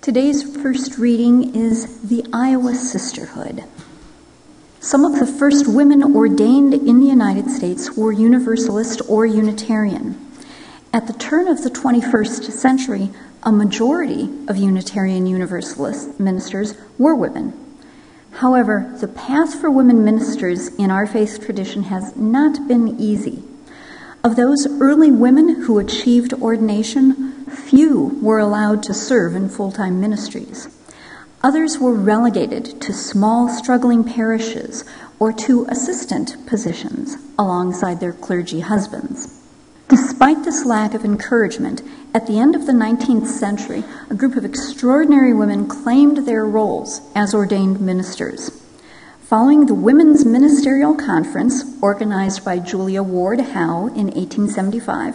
Today's first reading is the Iowa Sisterhood. Some of the first women ordained in the United States were Universalist or Unitarian. At the turn of the 21st century, a majority of Unitarian Universalist ministers were women. However, the path for women ministers in our faith tradition has not been easy. Of those early women who achieved ordination, few were allowed to serve in full-time ministries. Others were relegated to small, struggling parishes or to assistant positions alongside their clergy husbands. Despite this lack of encouragement, at the end of the 19th century, a group of extraordinary women claimed their roles as ordained ministers. Following the Women's Ministerial Conference, organized by Julia Ward Howe in 1875,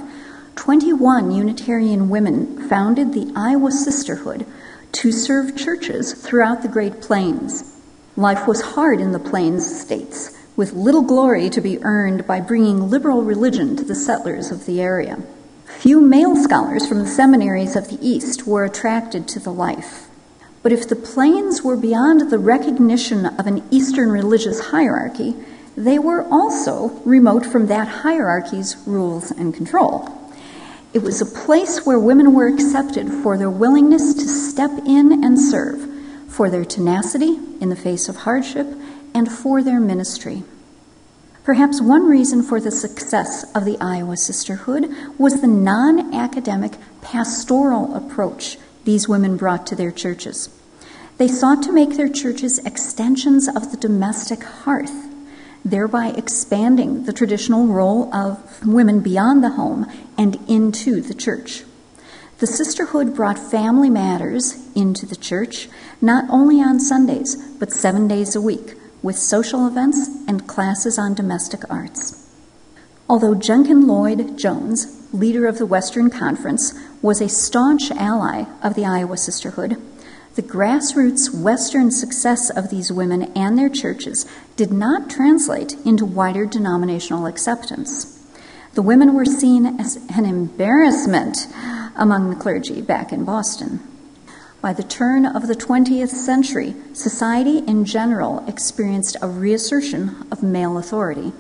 21 Unitarian women founded the Iowa Sisterhood to serve churches throughout the Great Plains. Life was hard in the Plains states, with little glory to be earned by bringing liberal religion to the settlers of the area. Few male scholars from the seminaries of the East were attracted to the life. But if the Plains were beyond the recognition of an Eastern religious hierarchy, they were also remote from that hierarchy's rules and control. It was a place where women were accepted for their willingness to step in and serve, for their tenacity in the face of hardship, and for their ministry. Perhaps one reason for the success of the Iowa Sisterhood was the non-academic pastoral approach these women brought to their churches. They sought to make their churches extensions of the domestic hearth, thereby expanding the traditional role of women beyond the home and into the church. The sisterhood brought family matters into the church, not only on Sundays, but 7 days a week, with social events and classes on domestic arts. Although Junkin Lloyd Jones, leader of the Western Conference, was a staunch ally of the Iowa Sisterhood, the grassroots Western success of these women and their churches did not translate into wider denominational acceptance. The women were seen as an embarrassment among the clergy back in Boston. By the turn of the 20th century, society in general experienced a reassertion of male authority.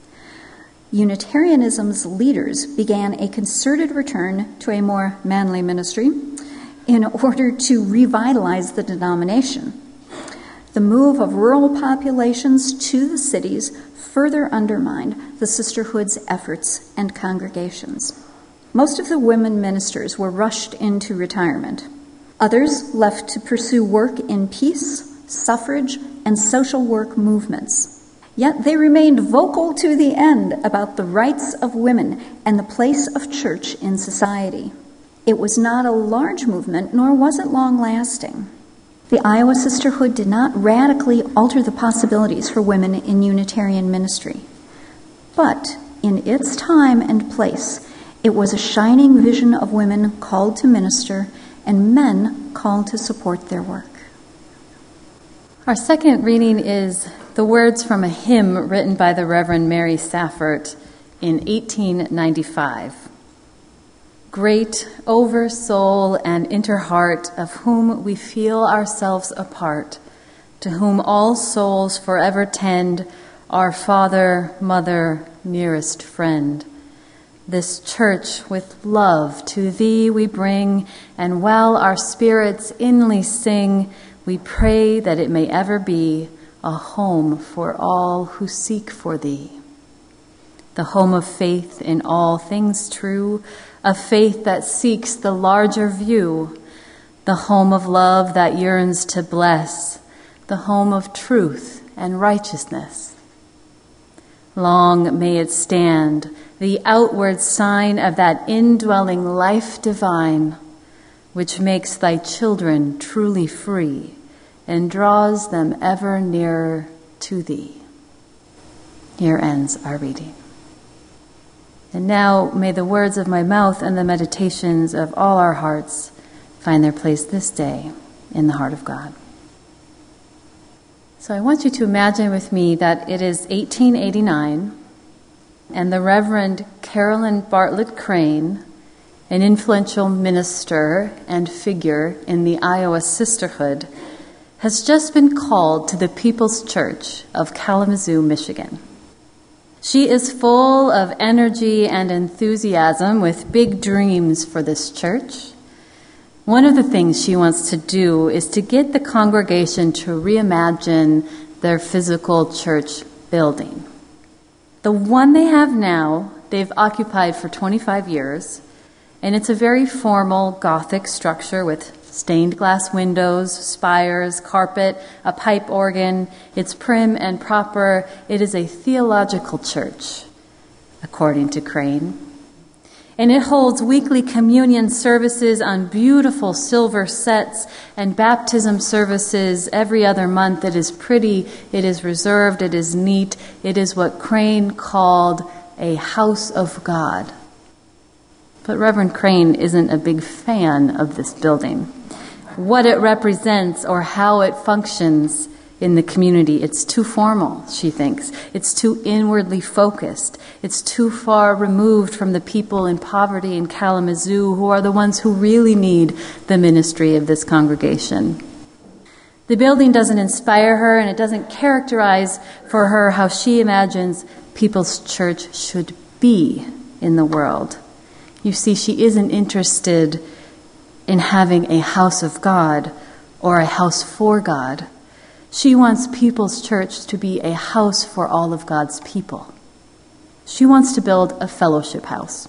Unitarianism's leaders began a concerted return to a more manly ministry in order to revitalize the denomination. The move of rural populations to the cities further undermined the sisterhood's efforts and congregations. Most of the women ministers were rushed into retirement. Others left to pursue work in peace, suffrage, and social work movements. Yet they remained vocal to the end about the rights of women and the place of church in society. It was not a large movement, nor was it long-lasting. The Iowa Sisterhood did not radically alter the possibilities for women in Unitarian ministry. But in its time and place, it was a shining vision of women called to minister and men called to support their work. Our second reading is the words from a hymn written by the Reverend Mary Saffert in 1895. Great over soul and inner heart, of whom we feel ourselves a part, to whom all souls forever tend, our Father, Mother, nearest friend. This church with love to thee we bring, and while our spirits inly sing, we pray that it may ever be a home for all who seek for thee. The home of faith in all things true, a faith that seeks the larger view, the home of love that yearns to bless, the home of truth and righteousness. Long may it stand, the outward sign of that indwelling life divine, which makes thy children truly free and draws them ever nearer to thee. Here ends our reading. And now may the words of my mouth and the meditations of all our hearts find their place this day in the heart of God. So I want you to imagine with me that it is 1889 and the Reverend Carolyn Bartlett Crane an influential minister and figure in the Iowa Sisterhood, has just been called to the People's Church of Kalamazoo, Michigan. She is full of energy and enthusiasm with big dreams for this church. One of the things she wants to do is to get the congregation to reimagine their physical church building. The one they have now, they've occupied for 25 years, and it's a very formal Gothic structure with stained glass windows, spires, carpet, a pipe organ. It's prim and proper. It is a theological church, according to Crane. And it holds weekly communion services on beautiful silver sets and baptism services every other month. It is pretty, it is reserved, it is neat. It is what Crane called a house of God. But Reverend Crane isn't a big fan of this building, what it represents or how it functions in the community. It's too formal, she thinks. It's too inwardly focused. It's too far removed from the people in poverty in Kalamazoo, who are the ones who really need the ministry of this congregation. The building doesn't inspire her, and it doesn't characterize for her how she imagines People's Church should be in the world. You see, she isn't interested in having a house of God or a house for God. She wants People's Church to be a house for all of God's people. She wants to build a fellowship house.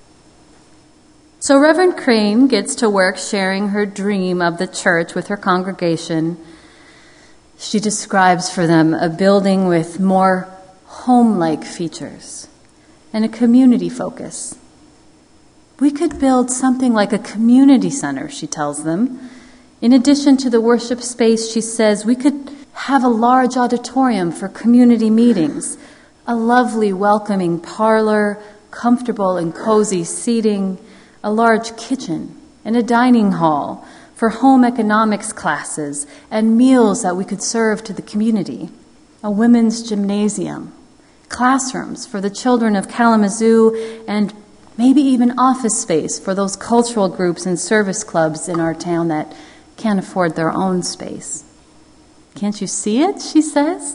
So Reverend Crane gets to work sharing her dream of the church with her congregation. She describes for them a building with more home-like features and a community focus. We could build something like a community center, she tells them. In addition to the worship space, she says, we could have a large auditorium for community meetings, a lovely welcoming parlor, comfortable and cozy seating, a large kitchen, and a dining hall for home economics classes and meals that we could serve to the community, a women's gymnasium, classrooms for the children of Kalamazoo, and maybe even office space for those cultural groups and service clubs in our town that can't afford their own space. Can't you see it, she says?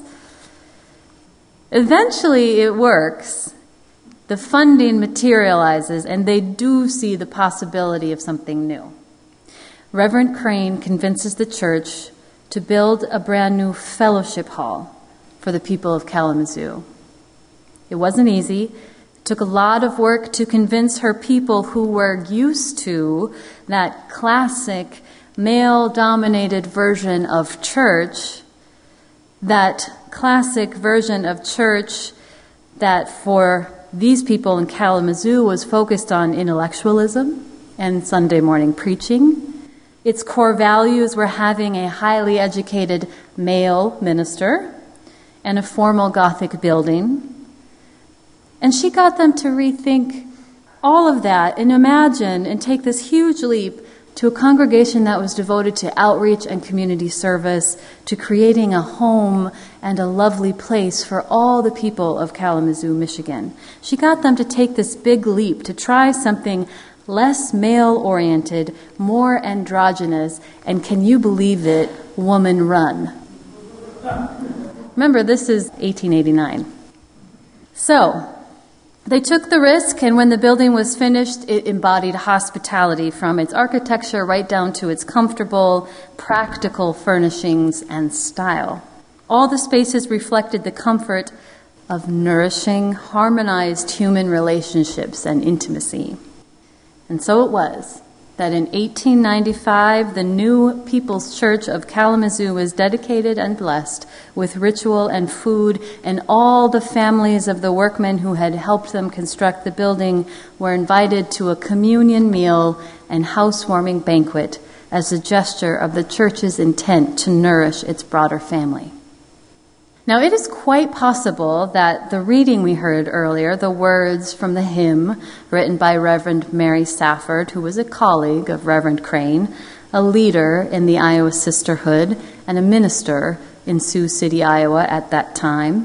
Eventually it works. The funding materializes, and they do see the possibility of something new. Reverend Crane convinces the church to build a brand new fellowship hall for the people of Kalamazoo. It wasn't easy. It took a lot of work to convince her people, who were used to that classic male-dominated version of church, that classic version of church that for these people in Kalamazoo was focused on intellectualism and Sunday morning preaching. Its core values were having a highly educated male minister and a formal Gothic building. And she got them to rethink all of that and imagine and take this huge leap to a congregation that was devoted to outreach and community service, to creating a home and a lovely place for all the people of Kalamazoo, Michigan. She got them to take this big leap, to try something less male-oriented, more androgynous, and can you believe it, woman-run. Remember, this is 1889. So, they took the risk, and when the building was finished, it embodied hospitality from its architecture right down to its comfortable, practical furnishings and style. All the spaces reflected the comfort of nourishing, harmonized human relationships and intimacy. And so it was that in 1895, the new People's Church of Kalamazoo was dedicated and blessed with ritual and food, and all the families of the workmen who had helped them construct the building were invited to a communion meal and housewarming banquet as a gesture of the church's intent to nourish its broader family. Now, it is quite possible that the reading we heard earlier, the words from the hymn written by Reverend Mary Safford, who was a colleague of Reverend Crane, a leader in the Iowa Sisterhood, and a minister in Sioux City, Iowa at that time,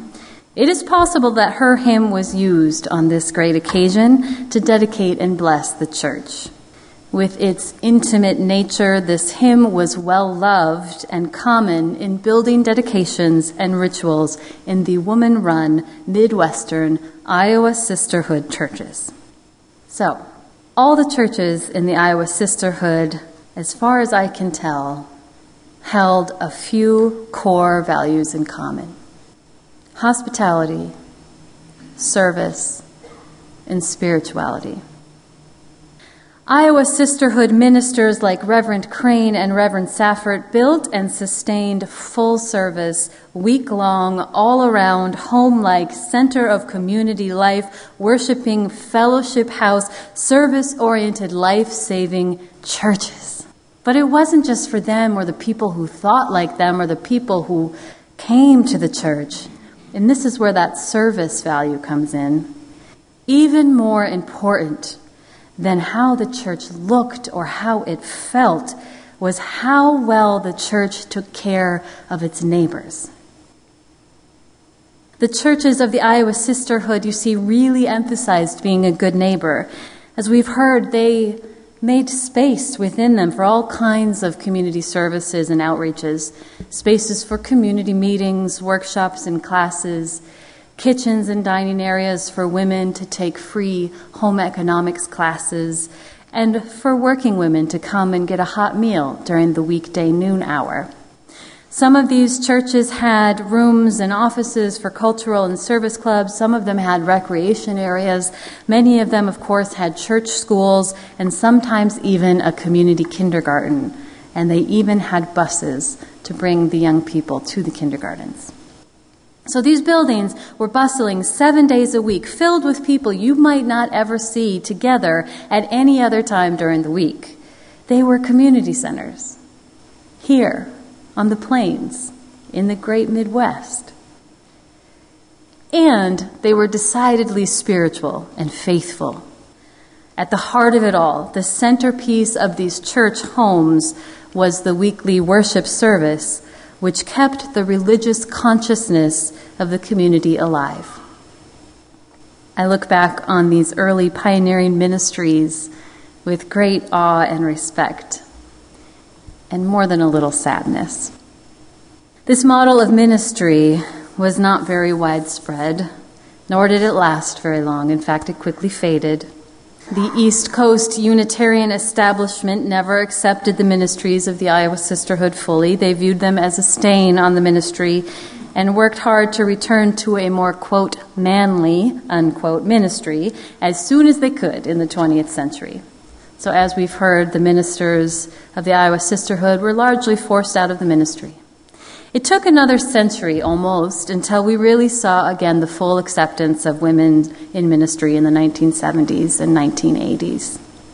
It is possible that her hymn was used on this great occasion to dedicate and bless the church. With its intimate nature, this hymn was well loved and common in building dedications and rituals in the woman-run Midwestern Iowa Sisterhood churches. So, all the churches in the Iowa Sisterhood, as far as I can tell, held a few core values in common: hospitality, service, and spirituality. Iowa Sisterhood ministers like Reverend Crane and Reverend Saffert built and sustained full-service, week-long, all-around, home-like, center of community life, worshiping, fellowship house, service-oriented, life-saving churches. But it wasn't just for them or the people who thought like them or the people who came to the church. And this is where that service value comes in. Even more important than how the church looked or how it felt was how well the church took care of its neighbors. The churches of the Iowa Sisterhood, you see, really emphasized being a good neighbor. As we've heard, they made space within them for all kinds of community services and outreaches, spaces for community meetings, workshops and classes, kitchens and dining areas for women to take free home economics classes, and for working women to come and get a hot meal during the weekday noon hour. Some of these churches had rooms and offices for cultural and service clubs. Some of them had recreation areas. Many of them, of course, had church schools and sometimes even a community kindergarten. And they even had buses to bring the young people to the kindergartens. So these buildings were bustling 7 days a week, filled with people you might not ever see together at any other time during the week. They were community centers here on the plains in the great Midwest. And they were decidedly spiritual and faithful. At the heart of it all, the centerpiece of these church homes was the weekly worship service, which kept the religious consciousness of the community alive. I look back on these early pioneering ministries with great awe and respect, and more than a little sadness. This model of ministry was not very widespread, nor did it last very long. In fact, it quickly faded. The East Coast Unitarian establishment never accepted the ministries of the Iowa Sisterhood fully. They viewed them as a stain on the ministry and worked hard to return to a more, quote, manly, unquote, ministry as soon as they could in the 20th century. So as we've heard, the ministers of the Iowa Sisterhood were largely forced out of the ministry. It took another century, almost, until we really saw again the full acceptance of women in ministry in the 1970s and 1980s.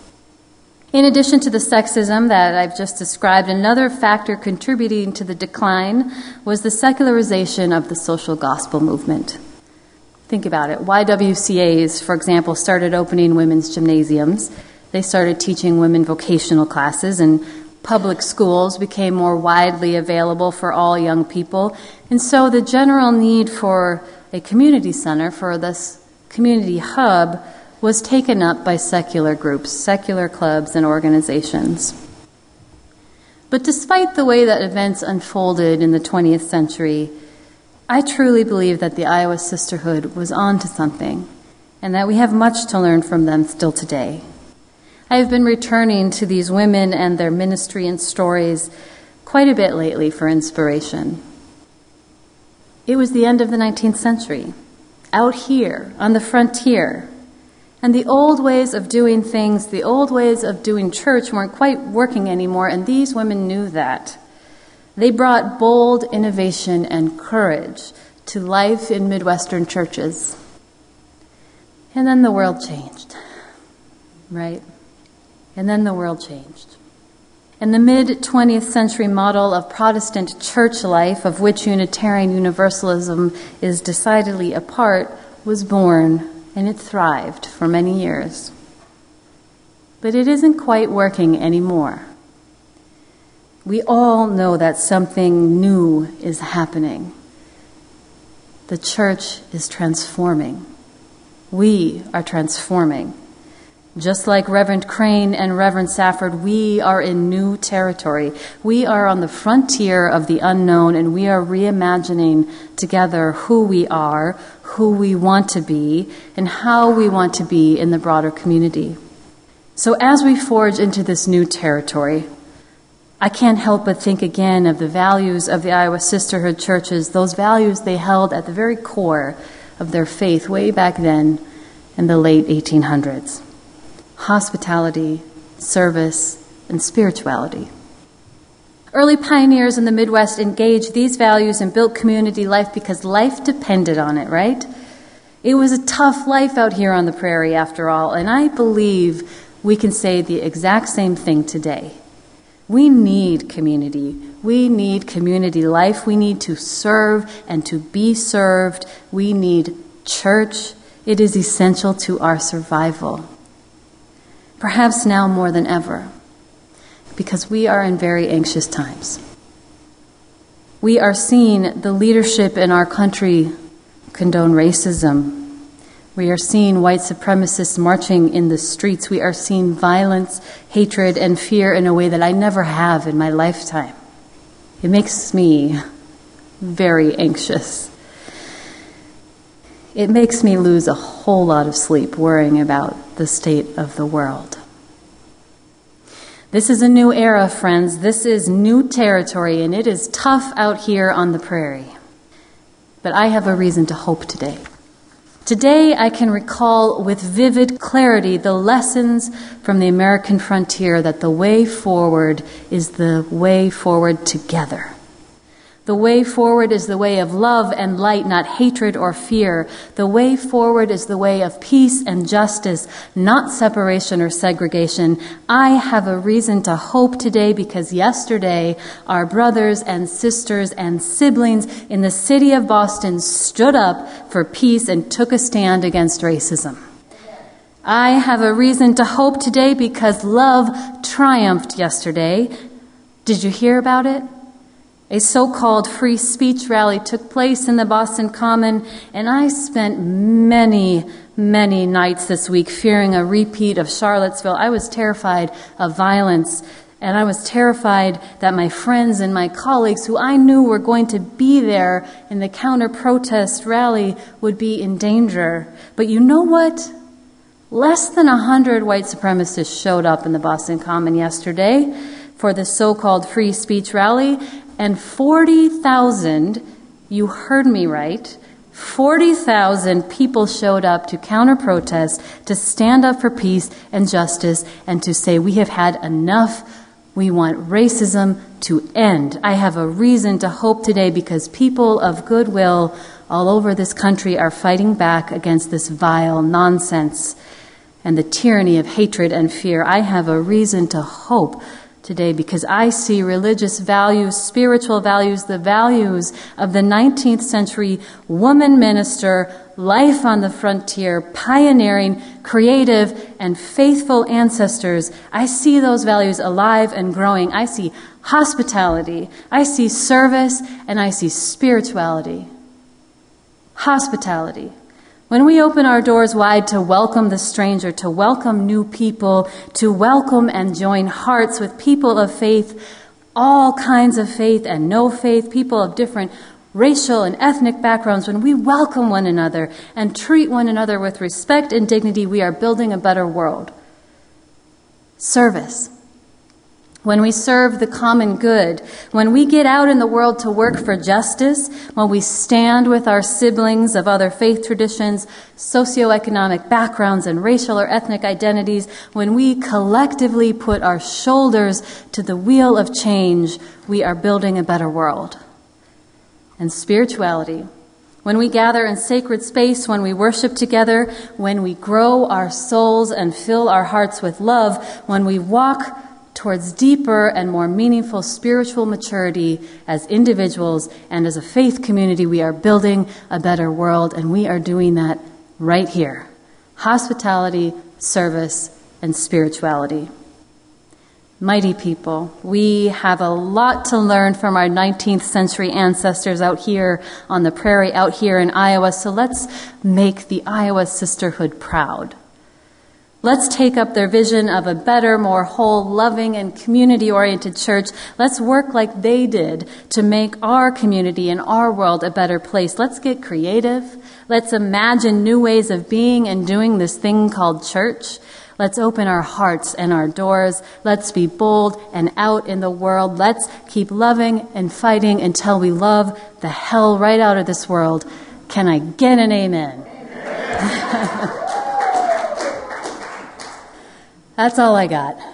In addition to the sexism that I've just described, another factor contributing to the decline was the secularization of the social gospel movement. Think about it. YWCAs, for example, started opening women's gymnasiums. They started teaching women vocational classes, and public schools became more widely available for all young people. And so the general need for a community center, for this community hub, was taken up by secular groups, secular clubs and organizations. But despite the way that events unfolded in the 20th century, I truly believe that the Iowa Sisterhood was onto something, and that we have much to learn from them still today. I have been returning to these women and their ministry and stories quite a bit lately for inspiration. It was the end of the 19th century, out here on the frontier, and the old ways of doing things, the old ways of doing church weren't quite working anymore, and these women knew that. They brought bold innovation and courage to life in Midwestern churches. And then the world changed, right? And then the world changed. And the mid-20th century model of Protestant church life, of which Unitarian Universalism is decidedly a part, was born, and it thrived for many years. But it isn't quite working anymore. We all know that something new is happening. The church is transforming. We are transforming. Just like Reverend Crane and Reverend Safford, we are in new territory. We are on the frontier of the unknown, and we are reimagining together who we are, who we want to be, and how we want to be in the broader community. So as we forge into this new territory, I can't help but think again of the values of the Iowa Sisterhood churches, those values they held at the very core of their faith way back then in the late 1800s. Hospitality, service, and spirituality. Early pioneers in the Midwest engaged these values and built community life because life depended on it, right? It was a tough life out here on the prairie, after all, and I believe we can say the exact same thing today. We need community. We need community life. We need to serve and to be served. We need church. It is essential to our survival. Perhaps now more than ever, because we are in very anxious times. We are seeing the leadership in our country condone racism. We are seeing white supremacists marching in the streets. We are seeing violence, hatred, and fear in a way that I never have in my lifetime. It makes me very anxious. It makes me lose a whole lot of sleep worrying about the state of the world. This is a new era, friends. This is new territory, and it is tough out here on the prairie. But I have a reason to hope today. Today, I can recall with vivid clarity the lessons from the American frontier that the way forward is the way forward together. The way forward is the way of love and light, not hatred or fear. The way forward is the way of peace and justice, not separation or segregation. I have a reason to hope today because yesterday our brothers and sisters and siblings in the city of Boston stood up for peace and took a stand against racism. I have a reason to hope today because love triumphed yesterday. Did you hear about it? A so-called free speech rally took place in the Boston Common, and I spent many nights this week fearing a repeat of Charlottesville. I was terrified of violence, and I was terrified that my friends and my colleagues who I knew were going to be there in the counter-protest rally would be in danger. But you know what? Less than 100 white supremacists showed up in the Boston Common yesterday for the so-called free speech rally, and 40,000, you heard me right, 40,000 people showed up to counter-protest, to stand up for peace and justice, and to say, we have had enough. We want racism to end. I have a reason to hope today because people of goodwill all over this country are fighting back against this vile nonsense and the tyranny of hatred and fear. I have a reason to hope today because I see religious values, spiritual values, the values of the 19th century woman minister, life on the frontier, pioneering, creative, and faithful ancestors. I see those values alive and growing. I see hospitality, I see service, and I see spirituality. Hospitality. When we open our doors wide to welcome the stranger, to welcome new people, to welcome and join hearts with people of faith, all kinds of faith and no faith, people of different racial and ethnic backgrounds, when we welcome one another and treat one another with respect and dignity, we are building a better world. Service. When we serve the common good, when we get out in the world to work for justice, when we stand with our siblings of other faith traditions, socioeconomic backgrounds, and racial or ethnic identities, when we collectively put our shoulders to the wheel of change, we are building a better world. And spirituality. When we gather in sacred space, when we worship together, when we grow our souls and fill our hearts with love, when we walk towards deeper and more meaningful spiritual maturity as individuals and as a faith community, we are building a better world, and we are doing that right here. Hospitality, service, and spirituality. Mighty people, we have a lot to learn from our 19th century ancestors out here on the prairie, out here in Iowa, so let's make the Iowa sisterhood proud. Let's take up their vision of a better, more whole, loving, and community-oriented church. Let's work like they did to make our community and our world a better place. Let's get creative. Let's imagine new ways of being and doing this thing called church. Let's open our hearts and our doors. Let's be bold and out in the world. Let's keep loving and fighting until we love the hell right out of this world. Can I get an amen? That's all I got.